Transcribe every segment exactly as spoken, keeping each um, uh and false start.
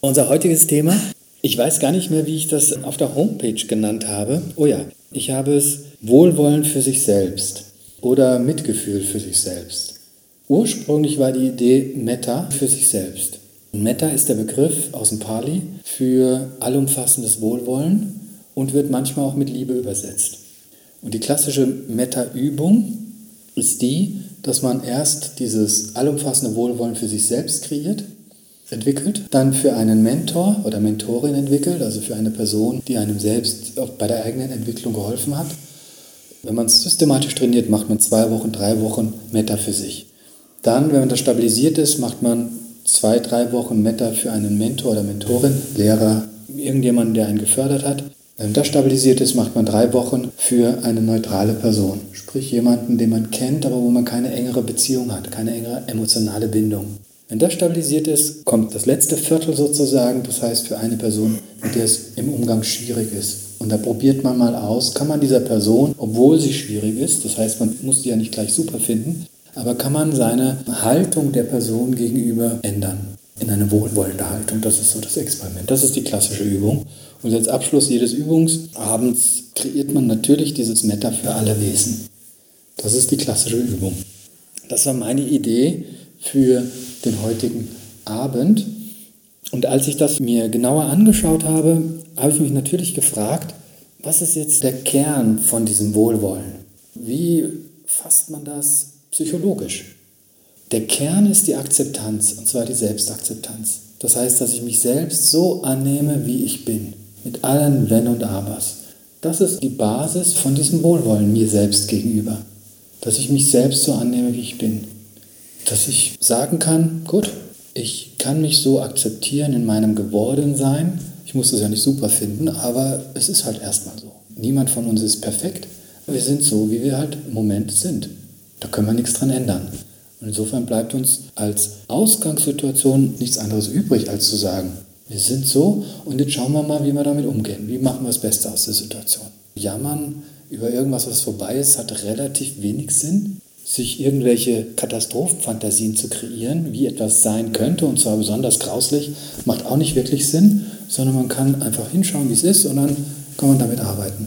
Unser heutiges Thema, ich weiß gar nicht mehr, wie ich das auf der Homepage genannt habe. Oh ja, ich habe es Wohlwollen für sich selbst oder Mitgefühl für sich selbst. Ursprünglich war die Idee Metta für sich selbst. Metta ist der Begriff aus dem Pali für allumfassendes Wohlwollen und wird manchmal auch mit Liebe übersetzt. Und die klassische Metta-Übung ist die, dass man erst dieses allumfassende Wohlwollen für sich selbst kreiert, entwickelt, dann für einen Mentor oder Mentorin entwickelt, also für eine Person, die einem selbst auch bei der eigenen Entwicklung geholfen hat. Wenn man es systematisch trainiert, macht man zwei Wochen, drei Wochen Metta für sich. Dann, wenn man das stabilisiert ist, macht man zwei, drei Wochen Metta für einen Mentor oder Mentorin, Lehrer, irgendjemanden, der einen gefördert hat. Wenn das stabilisiert ist, macht man drei Wochen für eine neutrale Person. Sprich jemanden, den man kennt, aber wo man keine engere Beziehung hat, keine engere emotionale Bindung. Wenn das stabilisiert ist, kommt das letzte Viertel sozusagen, das heißt für eine Person, mit der es im Umgang schwierig ist. Und da probiert man mal aus, kann man dieser Person, obwohl sie schwierig ist, das heißt, man muss die ja nicht gleich super finden, aber kann man seine Haltung der Person gegenüber ändern in eine wohlwollende Haltung. Das ist so das Experiment. Das ist die klassische Übung. Und als Abschluss jedes Übungsabends kreiert man natürlich dieses Metta für alle Wesen. Das ist die klassische Übung. Das war meine Idee für den heutigen Abend. Und als ich das mir genauer angeschaut habe, habe ich mich natürlich gefragt, was ist jetzt der Kern von diesem Wohlwollen? Wie fasst man das psychologisch? Der Kern ist die Akzeptanz, und zwar die Selbstakzeptanz. Das heißt, dass ich mich selbst so annehme, wie ich bin, mit allen Wenn und Abers. Das ist die Basis von diesem Wohlwollen mir selbst gegenüber. Dass ich mich selbst so annehme, wie ich bin. Dass ich sagen kann, gut, ich kann mich so akzeptieren in meinem Gewordensein. Ich muss es ja nicht super finden, aber es ist halt erstmal so. Niemand von uns ist perfekt. Wir sind so, wie wir halt im Moment sind. Da können wir nichts dran ändern. Und insofern bleibt uns als Ausgangssituation nichts anderes übrig, als zu sagen, wir sind so und jetzt schauen wir mal, wie wir damit umgehen. Wie machen wir das Beste aus der Situation? Jammern über irgendwas, was vorbei ist, hat relativ wenig Sinn. Sich irgendwelche Katastrophenfantasien zu kreieren, wie etwas sein könnte, und zwar besonders grauslich, macht auch nicht wirklich Sinn, sondern man kann einfach hinschauen, wie es ist, und dann kann man damit arbeiten.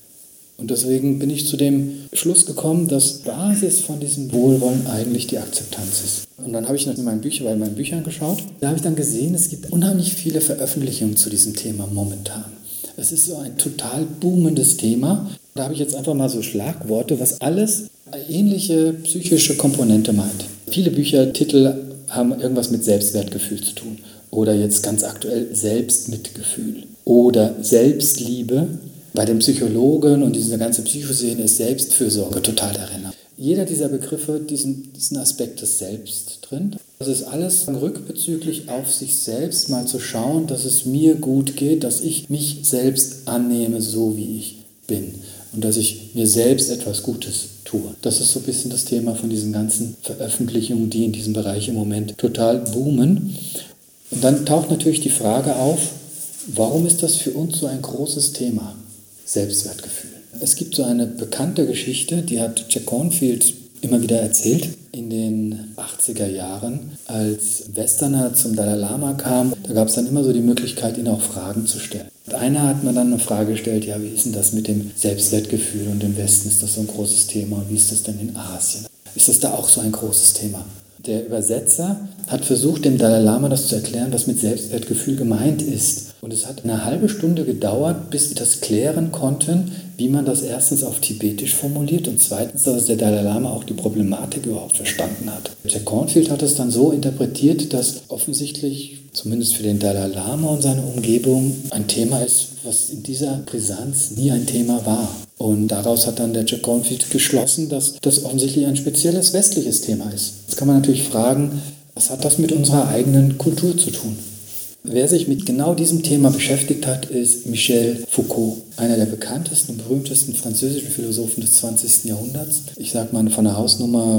Und deswegen bin ich zu dem Schluss gekommen, dass Basis von diesem Wohlwollen eigentlich die Akzeptanz ist. Und dann habe ich in meinen Büchern, bei meinen Büchern geschaut, da habe ich dann gesehen, es gibt unheimlich viele Veröffentlichungen zu diesem Thema momentan. Es ist so ein total boomendes Thema. Da habe ich jetzt einfach mal so Schlagworte, was alles eine ähnliche psychische Komponente meint. Viele Büchertitel haben irgendwas mit Selbstwertgefühl zu tun. Oder jetzt ganz aktuell Selbstmitgefühl. Oder Selbstliebe. Bei den Psychologen und dieser ganzen Psychoszene ist Selbstfürsorge total der Renner. Jeder dieser Begriffe, diesen, diesen Aspekt des Selbst drin. Das ist alles rückbezüglich auf sich selbst, mal zu schauen, dass es mir gut geht, dass ich mich selbst annehme, so wie ich bin. Und dass ich mir selbst etwas Gutes tue. Das ist so ein bisschen das Thema von diesen ganzen Veröffentlichungen, die in diesem Bereich im Moment total boomen. Und dann taucht natürlich die Frage auf, warum ist das für uns so ein großes Thema? Selbstwertgefühl. Es gibt so eine bekannte Geschichte, die hat Jack Kornfield immer wieder erzählt. In den achtziger Jahren, als Westerner zum Dalai Lama kam, da gab es dann immer so die Möglichkeit, ihn auch Fragen zu stellen. Und einer hat mir dann eine Frage gestellt, ja, wie ist denn das mit dem Selbstwertgefühl, und im Westen ist das so ein großes Thema, und wie ist das denn in Asien? Ist das da auch so ein großes Thema? Der Übersetzer hat versucht, dem Dalai Lama das zu erklären, was mit Selbstwertgefühl gemeint ist. Und es hat eine halbe Stunde gedauert, bis sie das klären konnten, wie man das erstens auf Tibetisch formuliert und zweitens, dass der Dalai Lama auch die Problematik überhaupt verstanden hat. Jack Kornfield hat es dann so interpretiert, dass offensichtlich, zumindest für den Dalai Lama und seine Umgebung, ein Thema ist, was in dieser Brisanz nie ein Thema war. Und daraus hat dann der Jack Kornfield geschlossen, dass das offensichtlich ein spezielles westliches Thema ist. Jetzt kann man natürlich fragen, was hat das mit unserer eigenen Kultur zu tun? Wer sich mit genau diesem Thema beschäftigt hat, ist Michel Foucault, einer der bekanntesten und berühmtesten französischen Philosophen des zwanzigsten Jahrhunderts. Ich sage mal von der Hausnummer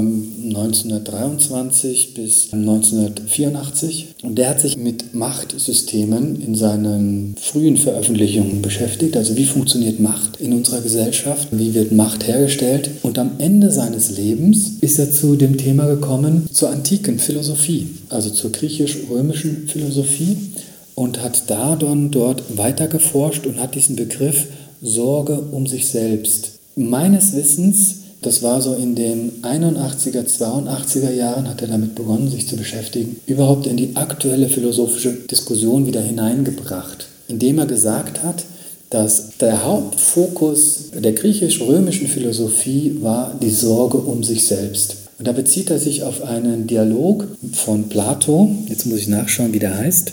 neunzehnhundertdreiundzwanzig bis neunzehnhundertvierundachtzig. Und der hat sich mit Machtsystemen in seinen frühen Veröffentlichungen beschäftigt. Also wie funktioniert Macht in unserer Gesellschaft? Wie wird Macht hergestellt? Und am Ende seines Lebens ist er zu dem Thema gekommen, zur antiken Philosophie, also zur griechisch-römischen Philosophie. und hat da dann dort weiter geforscht und hat diesen Begriff Sorge um sich selbst. Meines Wissens, das war so in den einundachtziger, zweiundachtziger Jahren, hat er damit begonnen, sich zu beschäftigen, überhaupt in die aktuelle philosophische Diskussion wieder hineingebracht, indem er gesagt hat, dass der Hauptfokus der griechisch-römischen Philosophie war die Sorge um sich selbst. Und da bezieht er sich auf einen Dialog von Plato, jetzt muss ich nachschauen, wie der heißt,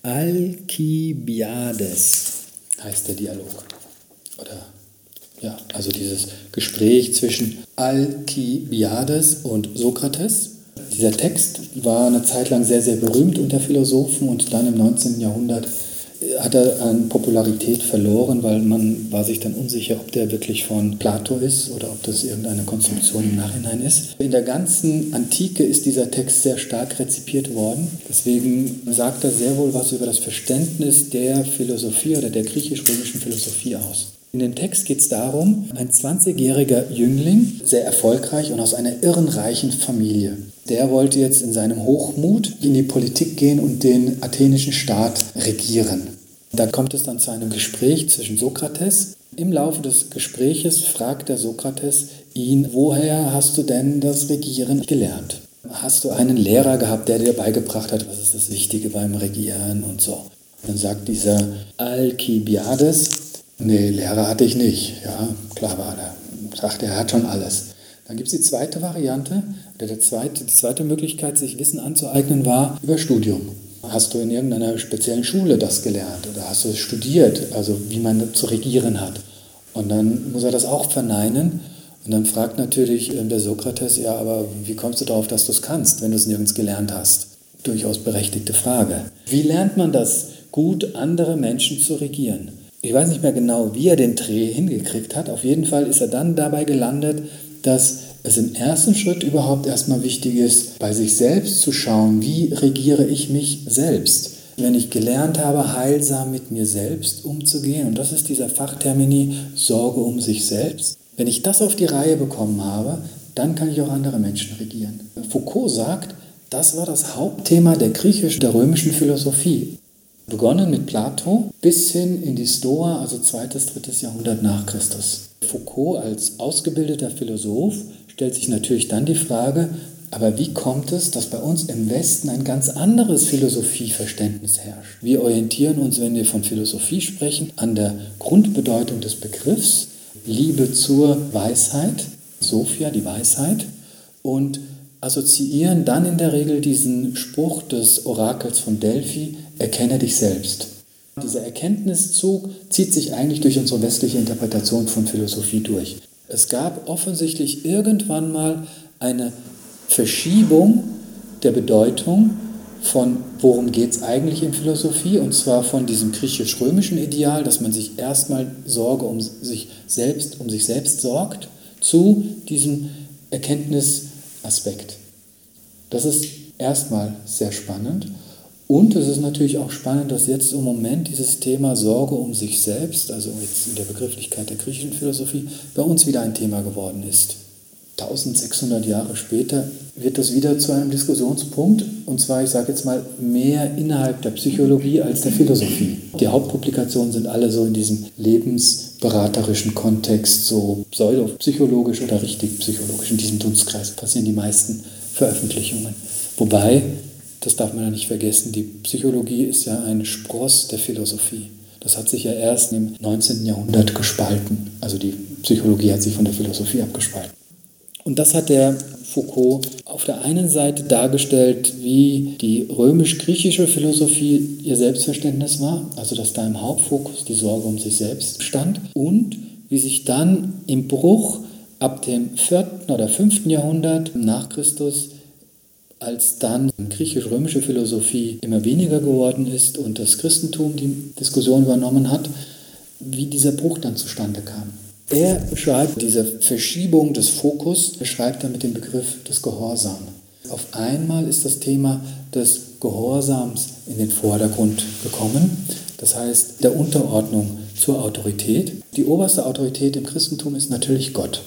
Alkibiades heißt der Dialog. Oder, ja, also dieses Gespräch zwischen Alkibiades und Sokrates. Dieser Text war eine Zeit lang sehr, sehr berühmt unter Philosophen und dann im neunzehnten Jahrhundert hat er an Popularität verloren, weil man war sich dann unsicher, ob der wirklich von Plato ist oder ob das irgendeine Konstruktion im Nachhinein ist. In der ganzen Antike ist dieser Text sehr stark rezipiert worden. Deswegen sagt er sehr wohl was über das Verständnis der Philosophie oder der griechisch-römischen Philosophie aus. In dem Text geht es darum, ein zwanzigjähriger Jüngling, sehr erfolgreich und aus einer irrenreichen Familie. Der wollte jetzt in seinem Hochmut in die Politik gehen und den athenischen Staat regieren. Da kommt es dann zu einem Gespräch zwischen Sokrates. Im Laufe des Gespräches fragt der Sokrates ihn, woher hast du denn das Regieren gelernt? Hast du einen Lehrer gehabt, der dir beigebracht hat, was ist das Wichtige beim Regieren und so? Dann sagt dieser Alkibiades, nee, Lehrer hatte ich nicht. Ja, klar war er. Sagt, er hat schon alles. Dann gibt es die zweite Variante, oder der zweite, die zweite Möglichkeit, sich Wissen anzueignen, war über Studium. Hast du in irgendeiner speziellen Schule das gelernt oder hast du es studiert, also wie man zu regieren hat? Und dann muss er das auch verneinen. Und dann fragt natürlich der Sokrates, ja, aber wie kommst du darauf, dass du es kannst, wenn du es nirgends gelernt hast? Durchaus berechtigte Frage. Wie lernt man das, gut andere Menschen zu regieren? Ich weiß nicht mehr genau, wie er den Dreh hingekriegt hat. Auf jeden Fall ist er dann dabei gelandet, dass es im ersten Schritt überhaupt erstmal wichtig ist, bei sich selbst zu schauen, wie regiere ich mich selbst. Wenn ich gelernt habe, heilsam mit mir selbst umzugehen, und das ist dieser Fachtermini Sorge um sich selbst. Wenn ich das auf die Reihe bekommen habe, dann kann ich auch andere Menschen regieren. Foucault sagt, das war das Hauptthema der griechischen, der römischen Philosophie. Begonnen mit Plato bis hin in die Stoa, also zweites, drittes Jahrhundert nach Christus. Foucault als ausgebildeter Philosoph stellt sich natürlich dann die Frage, aber wie kommt es, dass bei uns im Westen ein ganz anderes Philosophieverständnis herrscht? Wir orientieren uns, wenn wir von Philosophie sprechen, an der Grundbedeutung des Begriffs Liebe zur Weisheit, Sophia, die Weisheit, und assoziieren dann in der Regel diesen Spruch des Orakels von Delphi, erkenne dich selbst. Dieser Erkenntniszug zieht sich eigentlich durch unsere westliche Interpretation von Philosophie durch. Es gab offensichtlich irgendwann mal eine Verschiebung der Bedeutung von, worum geht es eigentlich in Philosophie, und zwar von diesem griechisch-römischen Ideal, dass man sich erstmal Sorge um sich selbst, um sich selbst sorgt, zu diesem Erkenntnisaspekt. Das ist erstmal sehr spannend. Und es ist natürlich auch spannend, dass jetzt im Moment dieses Thema Sorge um sich selbst, also jetzt in der Begrifflichkeit der griechischen Philosophie, bei uns wieder ein Thema geworden ist. eintausendsechshundert Jahre später wird das wieder zu einem Diskussionspunkt, und zwar, ich sage jetzt mal, mehr innerhalb der Psychologie als der Philosophie. Die Hauptpublikationen sind alle so in diesem lebensberaterischen Kontext, so pseudopsychologisch oder richtig psychologisch. In diesem Dunstkreis passieren die meisten Veröffentlichungen. Wobei, das darf man ja nicht vergessen, die Psychologie ist ja ein Spross der Philosophie. Das hat sich ja erst im neunzehnten Jahrhundert gespalten. Also die Psychologie hat sich von der Philosophie abgespalten. Und das hat der Foucault auf der einen Seite dargestellt, wie die römisch-griechische Philosophie ihr Selbstverständnis war, also dass da im Hauptfokus die Sorge um sich selbst stand, und wie sich dann im Bruch ab dem vierten oder fünften Jahrhundert nach Christus, als dann die griechisch-römische Philosophie immer weniger geworden ist und das Christentum die Diskussion übernommen hat, wie dieser Bruch dann zustande kam. Er beschreibt diese Verschiebung des Fokus, beschreibt er mit dem Begriff des Gehorsams. Auf einmal ist das Thema des Gehorsams in den Vordergrund gekommen, das heißt der Unterordnung zur Autorität. Die oberste Autorität im Christentum ist natürlich Gott.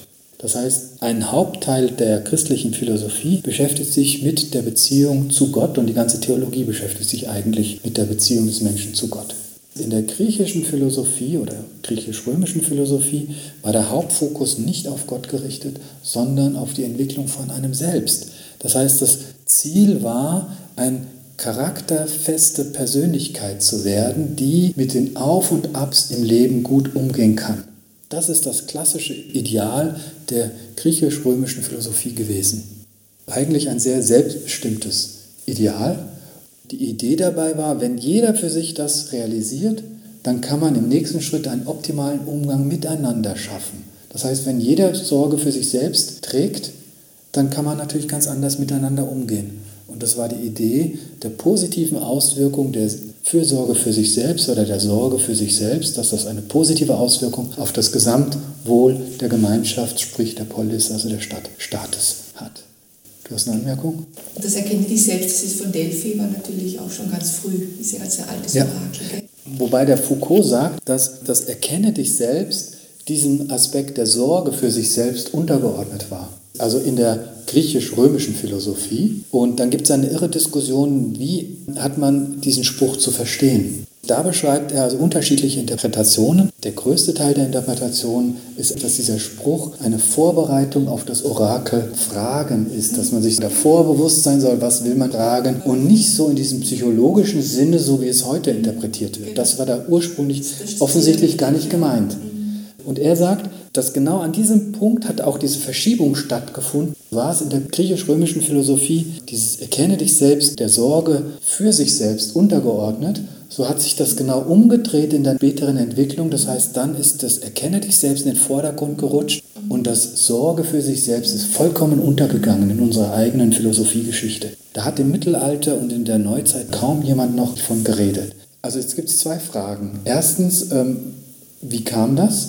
Das heißt, ein Hauptteil der christlichen Philosophie beschäftigt sich mit der Beziehung zu Gott und die ganze Theologie beschäftigt sich eigentlich mit der Beziehung des Menschen zu Gott. In der griechischen Philosophie oder griechisch-römischen Philosophie war der Hauptfokus nicht auf Gott gerichtet, sondern auf die Entwicklung von einem selbst. Das heißt, das Ziel war, eine charakterfeste Persönlichkeit zu werden, die mit den Auf und Abs im Leben gut umgehen kann. Das ist das klassische Ideal der griechisch-römischen Philosophie gewesen. Eigentlich ein sehr selbstbestimmtes Ideal. Die Idee dabei war, wenn jeder für sich das realisiert, dann kann man im nächsten Schritt einen optimalen Umgang miteinander schaffen. Das heißt, wenn jeder Sorge für sich selbst trägt, dann kann man natürlich ganz anders miteinander umgehen. Und das war die Idee der positiven Auswirkung der Fürsorge für sich selbst oder der Sorge für sich selbst, dass das eine positive Auswirkung auf das Gesamtwohl der Gemeinschaft, sprich der Polis, also der Stadt, Staates hat. Du hast eine Anmerkung? Das Erkennen dich selbst, das ist von Delphi, war natürlich auch schon ganz früh, ist ja ganz ein altes Ja. Orakel. Wobei der Foucault sagt, dass das Erkenne dich selbst diesem Aspekt der Sorge für sich selbst untergeordnet war. Also in der griechisch-römischen Philosophie. Und dann gibt es eine irre Diskussion, wie hat man diesen Spruch zu verstehen. Da beschreibt er also unterschiedliche Interpretationen. Der größte Teil der Interpretationen ist, dass dieser Spruch eine Vorbereitung auf das Orakel Fragen ist, dass man sich davor bewusst sein soll, was will man fragen und nicht so in diesem psychologischen Sinne, so wie es heute interpretiert wird. Das war da ursprünglich offensichtlich gar nicht gemeint. Und er sagt, dass genau an diesem Punkt hat auch diese Verschiebung stattgefunden. War es in der griechisch-römischen Philosophie dieses Erkenne dich selbst, der Sorge für sich selbst untergeordnet, so hat sich das genau umgedreht in der späteren Entwicklung. Das heißt, dann ist das Erkenne dich selbst in den Vordergrund gerutscht und das Sorge für sich selbst ist vollkommen untergegangen in unserer eigenen Philosophiegeschichte. Da hat im Mittelalter und in der Neuzeit kaum jemand noch von geredet. Also jetzt gibt es zwei Fragen. Erstens, ähm, wie kam das?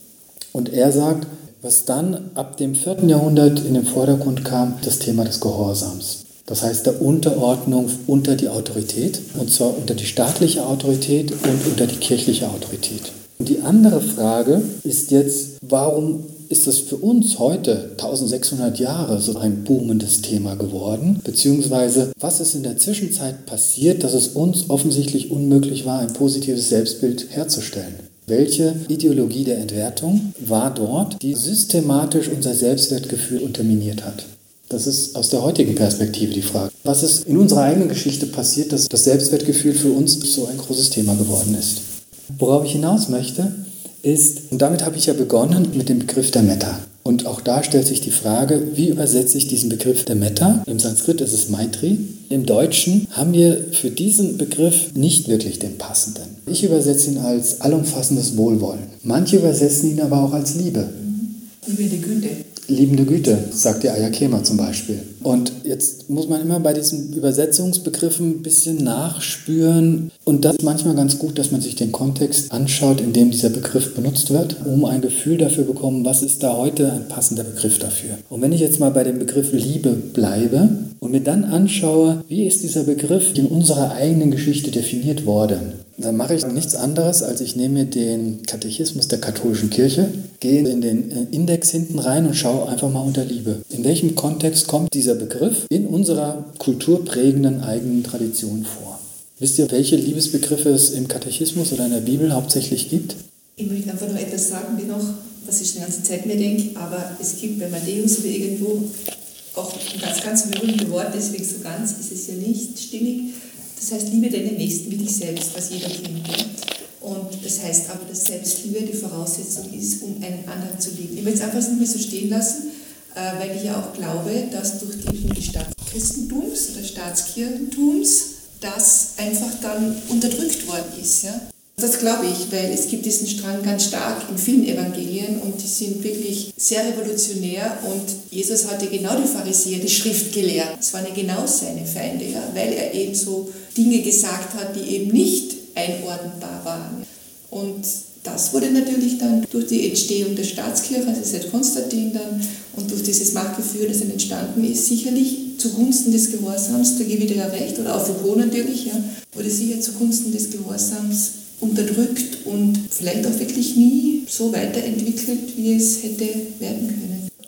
Und er sagt, was dann ab dem vierten Jahrhundert in den Vordergrund kam, das Thema des Gehorsams. Das heißt der Unterordnung unter die Autorität, und zwar unter die staatliche Autorität und unter die kirchliche Autorität. Und die andere Frage ist jetzt, warum ist das für uns heute, eintausendsechshundert Jahre, so ein boomendes Thema geworden? Beziehungsweise, was ist in der Zwischenzeit passiert, dass es uns offensichtlich unmöglich war, ein positives Selbstbild herzustellen? Welche Ideologie der Entwertung war dort, die systematisch unser Selbstwertgefühl unterminiert hat? Das ist aus der heutigen Perspektive die Frage. Was ist in unserer eigenen Geschichte passiert, dass das Selbstwertgefühl für uns so ein großes Thema geworden ist? Worauf ich hinaus möchte, ist, und damit habe ich ja begonnen mit dem Begriff der Metta. Und auch da stellt sich die Frage, wie übersetze ich diesen Begriff der Metta? Im Sanskrit ist es Maitri. Im Deutschen haben wir für diesen Begriff nicht wirklich den passenden. Ich übersetze ihn als allumfassendes Wohlwollen. Manche übersetzen ihn aber auch als Liebe. Liebende Güte. Liebende Güte, sagt die Ayakema zum Beispiel. Und jetzt muss man immer bei diesen Übersetzungsbegriffen ein bisschen nachspüren. Und das ist manchmal ganz gut, dass man sich den Kontext anschaut, in dem dieser Begriff benutzt wird, um ein Gefühl dafür zu bekommen, was ist da heute ein passender Begriff dafür. Und wenn ich jetzt mal bei dem Begriff Liebe bleibe und mir dann anschaue, wie ist dieser Begriff in unserer eigenen Geschichte definiert worden, dann mache ich nichts anderes, als ich nehme den Katechismus der katholischen Kirche, gehe in den Index hinten rein und schaue einfach mal unter Liebe. In welchem Kontext kommt dieser Begriff in unserer kulturprägenden eigenen Tradition vor? Wisst ihr, welche Liebesbegriffe es im Katechismus oder in der Bibel hauptsächlich gibt? Ich möchte einfach noch etwas sagen, wie noch, was ich schon die ganze Zeit mir denke, aber es gibt bei Matthäus oder irgendwo auch ein ganz, ganz berühmtes Wort, deswegen so ganz ist es ja nicht stimmig. Das heißt, liebe deinen Nächsten wie dich selbst, was jeder kennt. Und das heißt aber, dass Selbstliebe die Voraussetzung ist, um einen anderen zu lieben. Ich will es einfach nicht mehr so stehen lassen, weil ich ja auch glaube, dass durch die Staatschristentums oder Staatskirchentums das einfach dann unterdrückt worden ist. Ja? Das glaube ich, weil es gibt diesen Strang ganz stark in vielen Evangelien und die sind wirklich sehr revolutionär und Jesus hatte genau die Pharisäer, die Schrift gelehrt. Das waren ja genau seine Feinde, ja? Weil er eben so Dinge gesagt hat, die eben nicht einordnbar waren. Und das wurde natürlich dann durch die Entstehung der Staatskirche, also seit Konstantin dann, und durch dieses Machtgefühl, das dann entstanden ist, sicherlich zugunsten des Gehorsams, da gebe ich dir ja recht, oder auch Foucault natürlich, ja, wurde sicher zugunsten des Gehorsams unterdrückt und vielleicht auch wirklich nie so weiterentwickelt, wie es hätte werden können.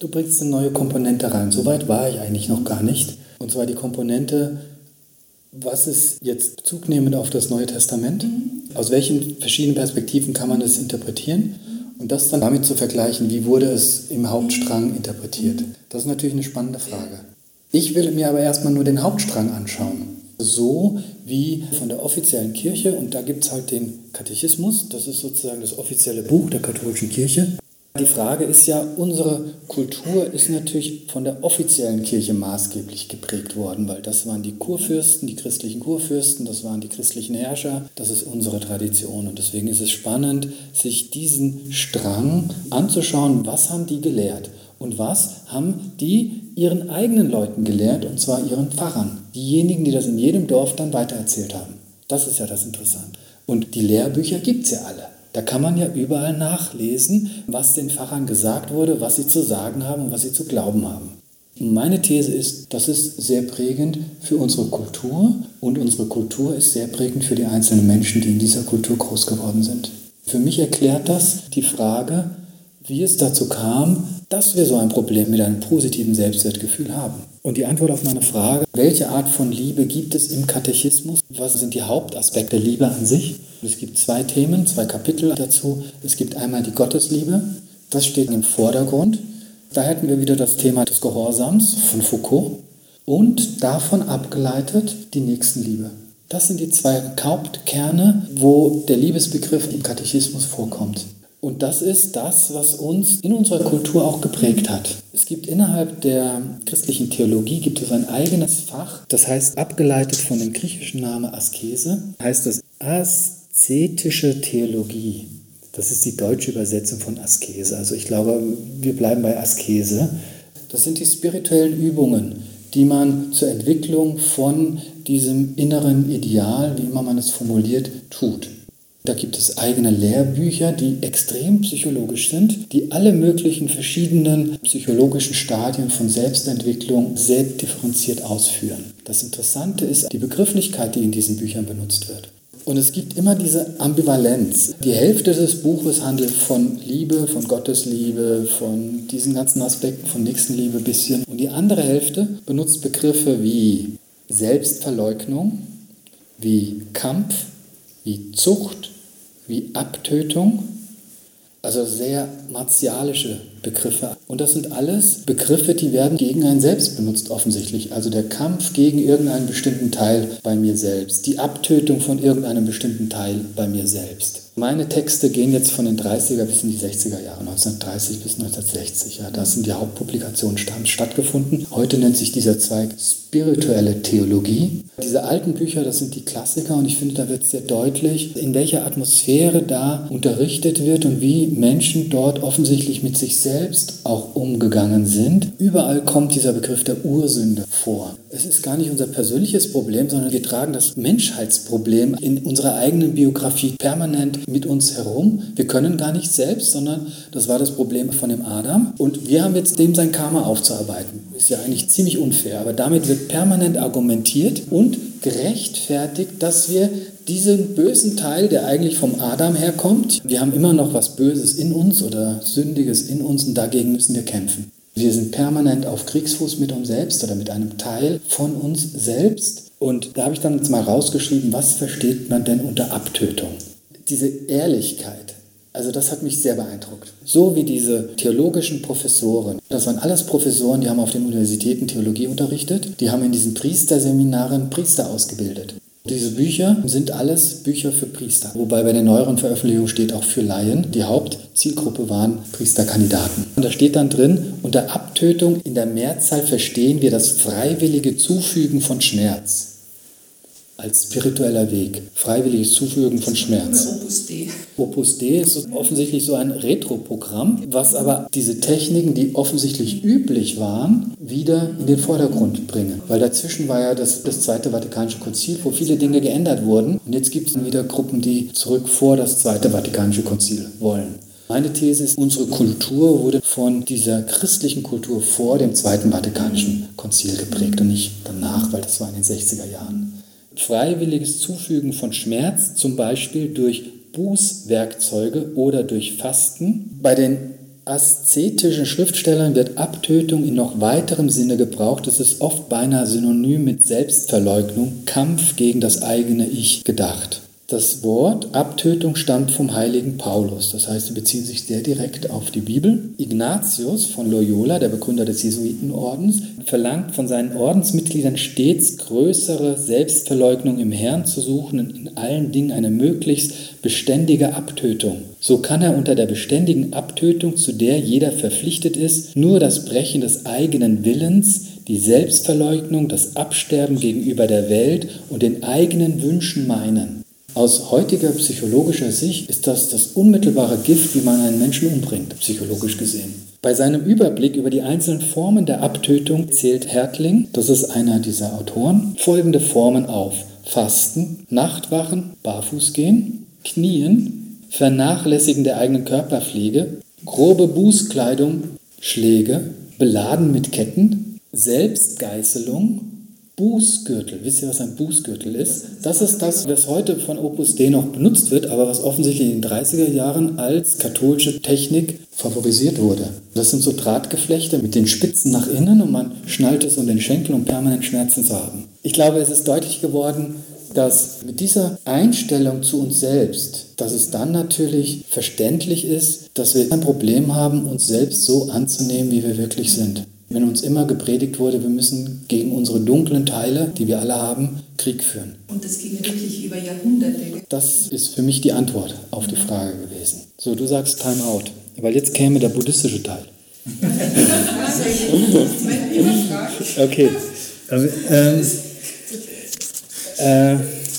du bringst eine neue Komponente rein. So weit war ich eigentlich noch gar nicht. Und zwar die Komponente, was ist jetzt Bezug nehmend auf das Neue Testament? Mhm. Aus welchen verschiedenen Perspektiven kann man das interpretieren? Und das dann damit zu vergleichen, wie wurde es im Hauptstrang interpretiert? Das ist natürlich eine spannende Frage. Ich will mir aber erstmal nur den Hauptstrang anschauen. So wie von der offiziellen Kirche, und da gibt es halt den Katechismus, das ist sozusagen das offizielle Buch der katholischen Kirche. Die Frage ist ja, unsere Kultur ist natürlich von der offiziellen Kirche maßgeblich geprägt worden, weil das waren die Kurfürsten, die christlichen Kurfürsten, das waren die christlichen Herrscher, das ist unsere Tradition. Und deswegen ist es spannend, sich diesen Strang anzuschauen, was haben die gelehrt und was haben die ihren eigenen Leuten gelehrt, und zwar ihren Pfarrern. Diejenigen, die das in jedem Dorf dann weitererzählt haben. Das ist ja das Interessante. Und die Lehrbücher gibt es ja alle. Da kann man ja überall nachlesen, was den Pfarrern gesagt wurde, was sie zu sagen haben und was sie zu glauben haben. Und meine These ist, das ist sehr prägend für unsere Kultur, und unsere Kultur ist sehr prägend für die einzelnen Menschen, die in dieser Kultur groß geworden sind. Für mich erklärt das die Frage, wie es dazu kam, dass wir so ein Problem mit einem positiven Selbstwertgefühl haben. Und die Antwort auf meine Frage, welche Art von Liebe gibt es im Katechismus? Was sind die Hauptaspekte der Liebe an sich? Es gibt zwei Themen, zwei Kapitel dazu. Es gibt einmal die Gottesliebe, das steht im Vordergrund. Da hätten wir wieder das Thema des Gehorsams von Foucault und davon abgeleitet die Nächstenliebe. Das sind die zwei Hauptkerne, wo der Liebesbegriff im Katechismus vorkommt. Und das ist das, was uns in unserer Kultur auch geprägt hat. Es gibt innerhalb der christlichen Theologie gibt es ein eigenes Fach, das heißt, abgeleitet von dem griechischen Namen Askese, heißt das aszetische Theologie. Das ist die deutsche Übersetzung von Askese. Also ich glaube, wir bleiben bei Askese. Das sind die spirituellen Übungen, die man zur Entwicklung von diesem inneren Ideal, wie immer man es formuliert, tut. Da gibt es eigene Lehrbücher, die extrem psychologisch sind, die alle möglichen verschiedenen psychologischen Stadien von Selbstentwicklung sehr differenziert ausführen. Das Interessante ist die Begrifflichkeit, die in diesen Büchern benutzt wird. Und es gibt immer diese Ambivalenz. Die Hälfte des Buches handelt von Liebe, von Gottesliebe, von diesen ganzen Aspekten von Nächstenliebe ein bisschen. Und die andere Hälfte benutzt Begriffe wie Selbstverleugnung, wie Kampf, wie Zucht, wie Abtötung, also sehr martialische Begriffe. Und das sind alles Begriffe, die werden gegen einen selbst benutzt offensichtlich. Also der Kampf gegen irgendeinen bestimmten Teil bei mir selbst, die Abtötung von irgendeinem bestimmten Teil bei mir selbst. Meine Texte gehen jetzt von den dreißiger bis in die sechziger Jahre, neunzehnhundertdreißig bis neunzehnhundertsechzig. Ja, da sind die Hauptpublikationen stattgefunden. Heute nennt sich dieser Zweig spirituelle Theologie. Diese alten Bücher, das sind die Klassiker, und ich finde, da wird sehr deutlich, in welcher Atmosphäre da unterrichtet wird und wie Menschen dort offensichtlich mit sich selbst auch umgegangen sind. Überall kommt dieser Begriff der Ursünde vor. Es ist gar nicht unser persönliches Problem, sondern wir tragen das Menschheitsproblem in unserer eigenen Biografie permanent mit uns herum. Wir können gar nicht selbst, sondern das war das Problem von dem Adam. Und wir haben jetzt dem sein Karma aufzuarbeiten. Ist ja eigentlich ziemlich unfair, aber damit wird permanent argumentiert und gerechtfertigt, dass wir diesen bösen Teil, der eigentlich vom Adam herkommt, wir haben immer noch was Böses in uns oder Sündiges in uns, und dagegen müssen wir kämpfen. Wir sind permanent auf Kriegsfuß mit uns selbst oder mit einem Teil von uns selbst. Und da habe ich dann jetzt mal rausgeschrieben, was versteht man denn unter Abtötung? Diese Ehrlichkeit, also das hat mich sehr beeindruckt. So wie diese theologischen Professoren, das waren alles Professoren, die haben auf den Universitäten Theologie unterrichtet, die haben in diesen Priesterseminaren Priester ausgebildet. Diese Bücher sind alles Bücher für Priester, wobei bei den neueren Veröffentlichungen steht auch für Laien. Die Hauptzielgruppe waren Priesterkandidaten. Und da steht dann drin, unter Abtötung in der Mehrzahl verstehen wir das freiwillige Zufügen von Schmerz. Als spiritueller Weg. Freiwilliges Zufügen von Schmerz. Opus Dei. Opus Dei ist offensichtlich so ein Retro-Programm, was aber diese Techniken, die offensichtlich üblich waren, wieder in den Vordergrund bringen. Weil dazwischen war ja das, das Zweite Vatikanische Konzil, wo viele Dinge geändert wurden. Und jetzt gibt es wieder Gruppen, die zurück vor das Zweite Vatikanische Konzil wollen. Meine These ist, unsere Kultur wurde von dieser christlichen Kultur vor dem Zweiten Vatikanischen Konzil geprägt und nicht danach, weil das war in den sechziger Jahren. Freiwilliges Zufügen von Schmerz, zum Beispiel durch Bußwerkzeuge oder durch Fasten. Bei den aszetischen Schriftstellern wird Abtötung in noch weiterem Sinne gebraucht. Es ist oft beinahe synonym mit Selbstverleugnung, Kampf gegen das eigene Ich gedacht. Das Wort Abtötung stammt vom heiligen Paulus, das heißt, sie beziehen sich sehr direkt auf die Bibel. Ignatius von Loyola, der Begründer des Jesuitenordens, verlangt von seinen Ordensmitgliedern stets größere Selbstverleugnung im Herrn zu suchen und in allen Dingen eine möglichst beständige Abtötung. So kann er unter der beständigen Abtötung, zu der jeder verpflichtet ist, nur das Brechen des eigenen Willens, die Selbstverleugnung, das Absterben gegenüber der Welt und den eigenen Wünschen meinen. Aus heutiger psychologischer Sicht ist das das unmittelbare Gift, wie man einen Menschen umbringt, psychologisch gesehen. Bei seinem Überblick über die einzelnen Formen der Abtötung zählt Hertling, das ist einer dieser Autoren, folgende Formen auf: Fasten, Nachtwachen, Barfußgehen, Knien, Vernachlässigen der eigenen Körperpflege, grobe Bußkleidung, Schläge, Beladen mit Ketten, Selbstgeißelung, Bußgürtel. Wisst ihr, was ein Bußgürtel ist? Das ist das, was heute von Opus Dei noch benutzt wird, aber was offensichtlich in den dreißiger Jahren als katholische Technik favorisiert wurde. Das sind so Drahtgeflechte mit den Spitzen nach innen und man schnallt es um den Schenkel, um permanent Schmerzen zu haben. Ich glaube, es ist deutlich geworden, dass mit dieser Einstellung zu uns selbst, dass es dann natürlich verständlich ist, dass wir ein Problem haben, uns selbst so anzunehmen, wie wir wirklich sind. Wenn uns immer gepredigt wurde, wir müssen gegen unsere dunklen Teile, die wir alle haben, Krieg führen. Und das ging wirklich über Jahrhunderte. Das ist für mich die Antwort auf die Frage gewesen. So, du sagst Time Out, weil jetzt käme der buddhistische Teil. Okay. Ähm, äh, ja.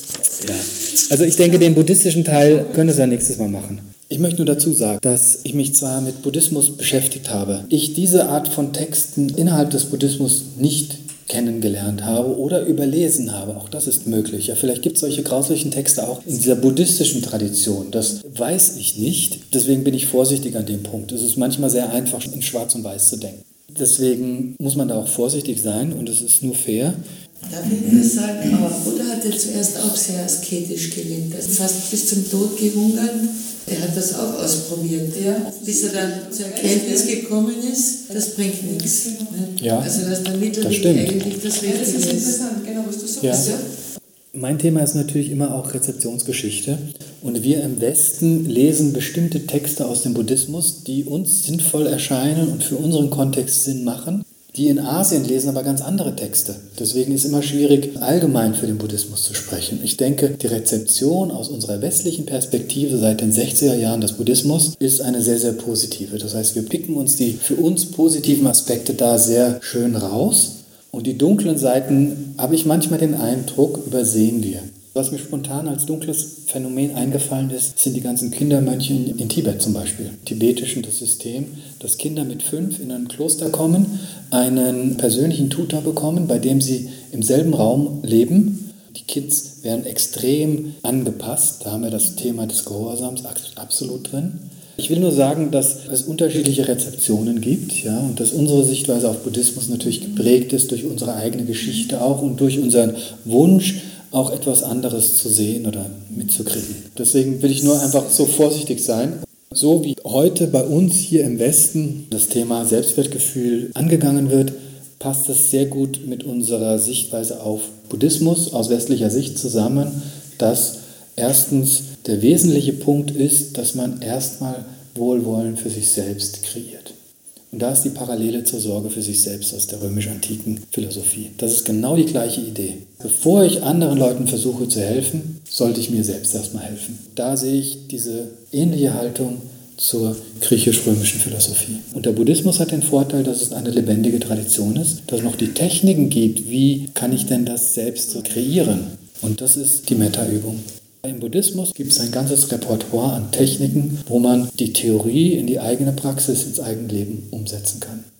Also ich denke, den buddhistischen Teil können wir ja nächstes Mal machen. Ich möchte nur dazu sagen, dass ich mich zwar mit Buddhismus beschäftigt habe, ich diese Art von Texten innerhalb des Buddhismus nicht kennengelernt habe oder überlesen habe. Auch das ist möglich. Ja, vielleicht gibt es solche grauslichen Texte auch in dieser buddhistischen Tradition. Das weiß ich nicht. Deswegen bin ich vorsichtig an dem Punkt. Es ist manchmal sehr einfach, in Schwarz und Weiß zu denken. Deswegen muss man da auch vorsichtig sein und es ist nur fair. Darf ich nur sagen, aber Buddha hatte zuerst auch sehr asketisch gelebt, also fast bis zum Tod gehungert. Er hat das auch ausprobiert, ja, bis er dann zur Erkenntnis gekommen ist, das bringt nichts. Ne? Ja, also dass der Mittelweg das stimmt. eigentlich das Richtige ist. Ja, das ist interessant, genau, was du sagst. Ja. Ja. Mein Thema ist natürlich immer auch Rezeptionsgeschichte und wir im Westen lesen bestimmte Texte aus dem Buddhismus, die uns sinnvoll erscheinen und für unseren Kontext Sinn machen. Die in Asien lesen aber ganz andere Texte. Deswegen ist es immer schwierig, allgemein für den Buddhismus zu sprechen. Ich denke, die Rezeption aus unserer westlichen Perspektive seit den sechziger Jahren des Buddhismus ist eine sehr, sehr positive. Das heißt, wir picken uns die für uns positiven Aspekte da sehr schön raus. Und die dunklen Seiten, habe ich manchmal den Eindruck, übersehen wir. Was mir spontan als dunkles Phänomen eingefallen ist, sind die ganzen Kindermönche in, in Tibet zum Beispiel. Im Tibetischen das System, dass Kinder mit fünf in ein Kloster kommen, einen persönlichen Tutor bekommen, bei dem sie im selben Raum leben. Die Kids werden extrem angepasst. Da haben wir das Thema des Gehorsams absolut drin. Ich will nur sagen, dass es unterschiedliche Rezeptionen gibt, ja, und dass unsere Sichtweise auf Buddhismus natürlich geprägt ist durch unsere eigene Geschichte auch und durch unseren Wunsch, auch etwas anderes zu sehen oder mitzukriegen. Deswegen will ich nur einfach so vorsichtig sein. So wie heute bei uns hier im Westen das Thema Selbstwertgefühl angegangen wird, passt das sehr gut mit unserer Sichtweise auf Buddhismus aus westlicher Sicht zusammen, dass erstens der wesentliche Punkt ist, dass man erstmal Wohlwollen für sich selbst kreiert. Und da ist die Parallele zur Sorge für sich selbst aus der römisch-antiken Philosophie. Das ist genau die gleiche Idee. Bevor ich anderen Leuten versuche zu helfen, sollte ich mir selbst erstmal helfen. Da sehe ich diese ähnliche Haltung zur griechisch-römischen Philosophie. Und der Buddhismus hat den Vorteil, dass es eine lebendige Tradition ist, dass es noch die Techniken gibt, wie kann ich denn das selbst so kreieren. Und das ist die Metta-Übung. Im Buddhismus gibt es ein ganzes Repertoire an Techniken, wo man die Theorie in die eigene Praxis, ins eigene Leben umsetzen kann.